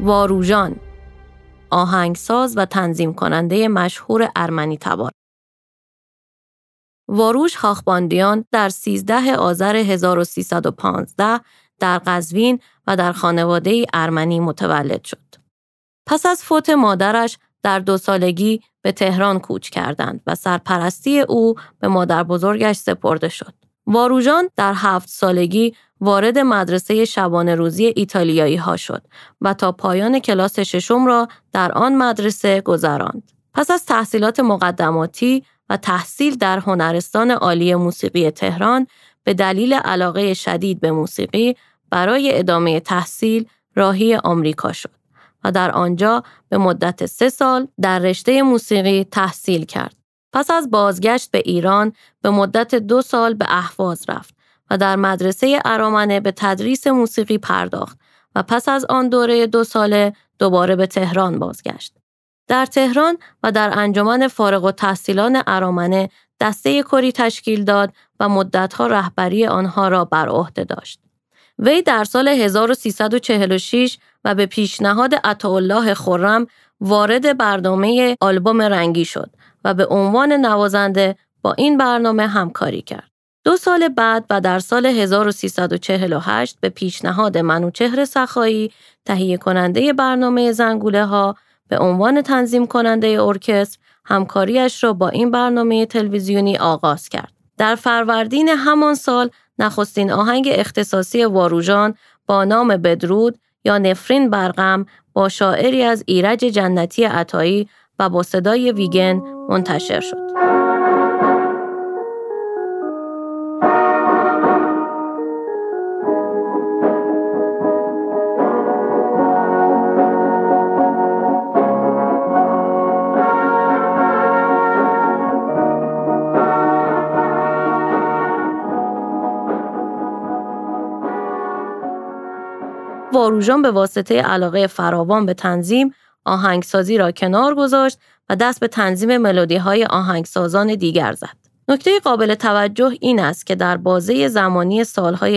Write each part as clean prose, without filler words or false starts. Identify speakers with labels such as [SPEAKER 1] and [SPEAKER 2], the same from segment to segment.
[SPEAKER 1] واروژان، آهنگساز و تنظیم کننده مشهور ارمنی تبار. واروژ خاخباندیان در 13 آذر 1315 در قزوین و در خانواده ارمنی متولد شد. پس از فوت مادرش در 2 سالگی به تهران کوچ کردند و سرپرستی او به مادر بزرگش سپرده شد. واروژان در 7 سالگی وارد مدرسه شبانه روزی ایتالیایی ها شد و تا پایان کلاس 6 را در آن مدرسه گذراند. پس از تحصیلات مقدماتی و تحصیل در هنرستان عالی موسیقی تهران به دلیل علاقه شدید به موسیقی برای ادامه تحصیل راهی آمریکا شد و در آنجا به مدت 3 سال در رشته موسیقی تحصیل کرد. پس از بازگشت به ایران به مدت 2 سال به اهواز رفت و در مدرسه ارامنه به تدریس موسیقی پرداخت و پس از آن دوره 2 ساله دوباره به تهران بازگشت. در تهران و در انجمن فارغ التحصیلان ارامنه دسته کری تشکیل داد و مدتها رهبری آنها را بر عهده داشت. وی در سال 1346 و به پیشنهاد عطاالله خرم وارد برنامه آلبوم رنگی شد و به عنوان نوازنده با این برنامه همکاری کرد. 2 سال بعد و در سال 1348 به پیشنهاد منوچهر سخایی تهیه کننده برنامه زنگوله ها به عنوان تنظیم کننده ارکستر همکاریش را با این برنامه تلویزیونی آغاز کرد. در فروردین همان سال نخستین آهنگ اختصاصی واروژان با نام بدرود یا نفرین برغم با شاعری از ایرج جنتی عطایی و با صدای ویگن منتشر شد. واروژان به واسطه علاقه فراوان به تنظیم، آهنگسازی را کنار گذاشت و دست به تنظیم ملودی‌های آهنگسازان دیگر زد. نکته قابل توجه این است که در بازه زمانی سالهای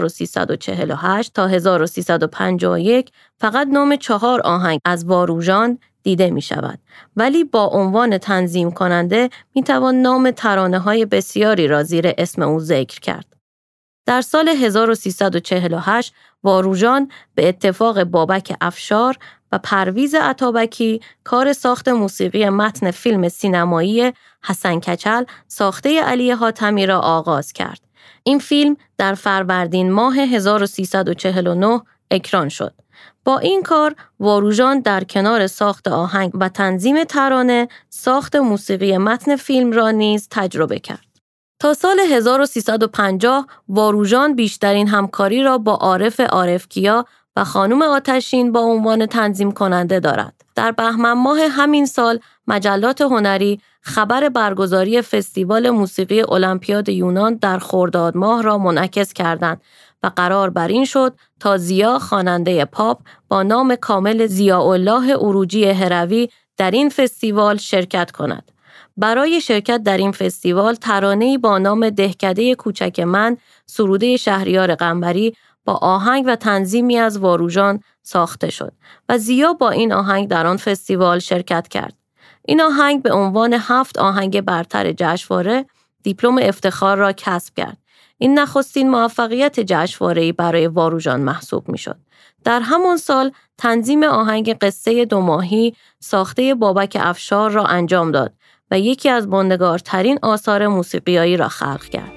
[SPEAKER 1] 1348 تا 1351 فقط نام 4 آهنگ از واروژان دیده می شود. ولی با عنوان تنظیم کننده می توان نام ترانه‌های بسیاری را زیر اسم او ذکر کرد. در سال 1348 واروژان به اتفاق بابک افشار و پرویز عطابکی کار ساخت موسیقی متن فیلم سینمایی حسن کچل ساخته علی حاتمی را آغاز کرد. این فیلم در فروردین ماه 1349 اکران شد. با این کار واروژان در کنار ساخت آهنگ و تنظیم ترانه ساخت موسیقی متن فیلم را نیز تجربه کرد. تا سال 1350 واروژان بیشترین همکاری را با عارف‌کیا و خانم آتشین با عنوان تنظیم کننده دارد. در بهمن ماه همین سال مجلات هنری خبر برگزاری فستیوال موسیقی المپیاد یونان در خرداد ماه را منعکس کردند و قرار بر این شد تا زیا خواننده پاپ با نام کامل ضیاءالله عروجی هروی در این فستیوال شرکت کند. برای شرکت در این فستیوال ترانه‌ای با نام دهکده کوچک من سروده شهریار قنبری با آهنگ و تنظیمی از واروژان ساخته شد و زیا با این آهنگ در آن فستیوال شرکت کرد. این آهنگ به عنوان 7 آهنگ برتر جشنواره دیپلم افتخار را کسب کرد. این نخستین موفقیت جشنواره‌ای برای واروژان محسوب می‌شد. در همان سال تنظیم آهنگ قصه 2 ماهی ساخته بابک افشار را انجام داد و یکی از ماندگارترین آثار موسیقیایی را خلق کرد.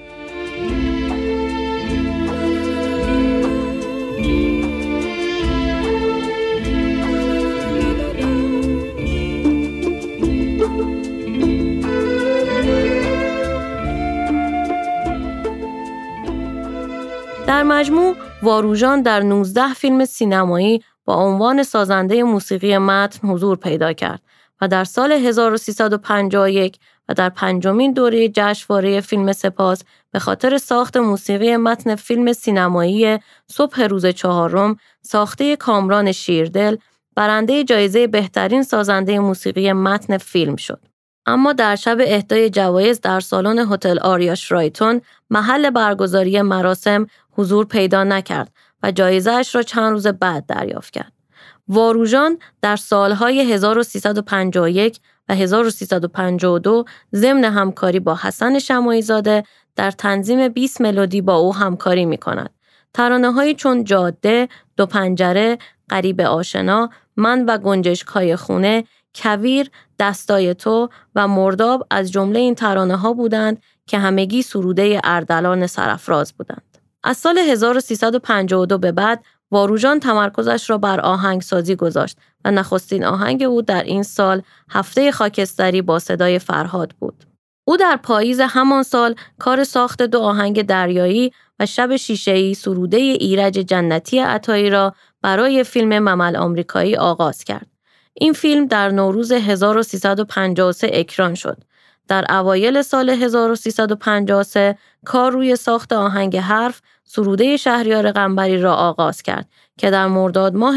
[SPEAKER 1] در مجموع واروژان در 19 فیلم سینمایی با عنوان سازنده موسیقی متن حضور پیدا کرد و در سال 1351 و در 5مین دوره جشنواره فیلم سپاس به خاطر ساخت موسیقی متن فیلم سینمایی صبح روز 4 ساخته کامران شیردل برنده جایزه بهترین سازنده موسیقی متن فیلم شد. اما در شب اهدای جوایز در سالن هتل آریا شرایتون محل برگزاری مراسم حضور پیدا نکرد و جایزه‌اش را چند روز بعد دریافت کرد. واروژان در سالهای 1351 و 1352 ضمن همکاری با حسن شماعی زاده در تنظیم 20 ملودی با او همکاری می‌کند. ترانه‌هایی چون جاده، دو پنجره، غریب آشنا، من و گنجشک‌های خونه، کویر، دستای تو و مرداب از جمله این ترانه‌ها بودند که همگی سروده اردلان سرافراز بودند. از سال 1352 به بعد واروژان تمرکزش را بر آهنگسازی گذاشت و نخستین آهنگ او در این سال هفته خاکستری با صدای فرهاد بود. او در پاییز همان سال کار ساخت 2 آهنگ دریایی و شب شیشه‌ای سروده ایرج جنتی عطایی را برای فیلم ممل آمریکایی آغاز کرد. این فیلم در نوروز 1353 اکران شد. در اوایل سال 1353 کار روی ساخت آهنگ حرف سروده شهریار قنبری را آغاز کرد که در مرداد ماه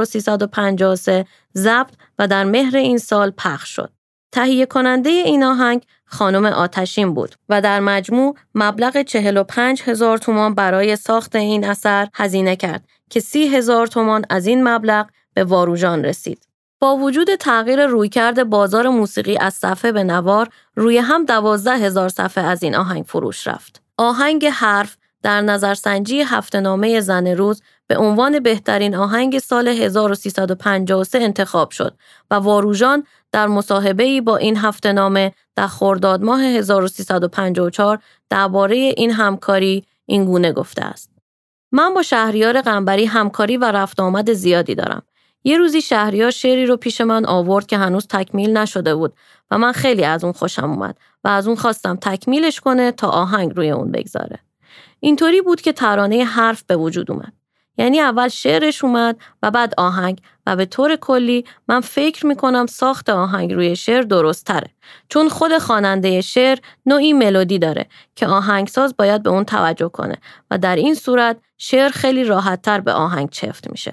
[SPEAKER 1] 1353 ضبط و در مهر این سال پخش شد. تهیه کننده این آهنگ خانم آتشین بود و در مجموع مبلغ 45,000 تومان برای ساخت این اثر هزینه کرد که 30,000 تومان از این مبلغ به واروژان رسید. با وجود تغییر رویکرد بازار موسیقی از صفحه به نوار، روی هم 12,000 صفحه از این آهنگ فروش رفت. آهنگ حرف در نظرسنجی هفته‌نامه زن روز به عنوان بهترین آهنگ سال 1353 انتخاب شد و واروژان در مصاحبه‌ای با این هفته‌نامه در خرداد ماه 1354 درباره این همکاری این گونه گفته است: من با شهریار قنبری همکاری و رفت آمد زیادی دارم. یه روزی شهریار شعری رو پیش من آورد که هنوز تکمیل نشده بود و من خیلی از اون خوشم اومد و از اون خواستم تکمیلش کنه تا آهنگ روی اون بگذاره. اینطوری بود که ترانه حرف به وجود اومد. یعنی اول شعرش اومد و بعد آهنگ و به طور کلی من فکر میکنم ساخت آهنگ روی شعر درست تره. چون خود خواننده شعر نوعی ملودی داره که آهنگساز باید به اون توجه کنه و در این صورت شعر خیلی راحت تر به آهنگ چفت میشه.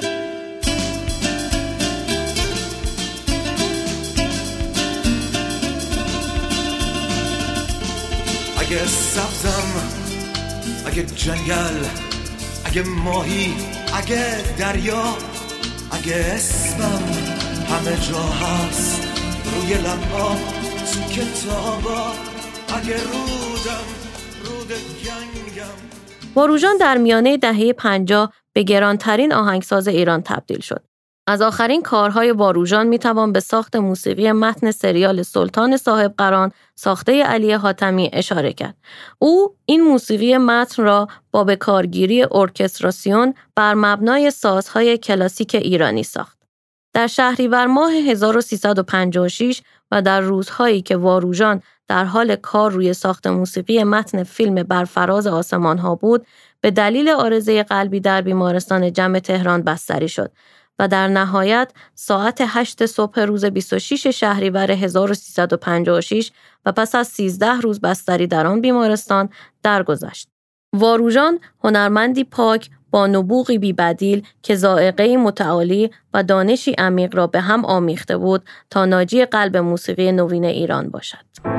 [SPEAKER 2] اگه سبزم، اگه جنگل، اگه ماهی، اگه دریا، اگه اسمم همه جا هست روی لب‌ها تو کتابا، اگه رودم رود گنگم.
[SPEAKER 1] واروژان در میانه دهه 50 به گرانترین آهنگساز ایران تبدیل شد. از آخرین کارهای واروژان میتوان به ساخت موسیقی متن سریال سلطان صاحب قران ساخته علی حاتمی اشاره کرد. او این موسیقی متن را با به کارگیری ارکستراسیون بر مبنای سازهای کلاسیک ایرانی ساخت. در شهریور ماه 1356 و در روزهایی که واروژان در حال کار روی ساخت موسیقی متن فیلم بر فراز آسمان‌ها بود، به دلیل عارضه قلبی در بیمارستان جم تهران بستری شد و در نهایت ساعت 8 صبح روز 26 شهریور 1356 و پس از 13 روز بستری در آن بیمارستان درگذشت. واروژان هنرمندی پاک با نبوغی بی‌بدیل که ذائقه‌ای متعالی و دانشی عمیق را به هم آمیخته بود تا ناجی قلب موسیقی نوین ایران باشد.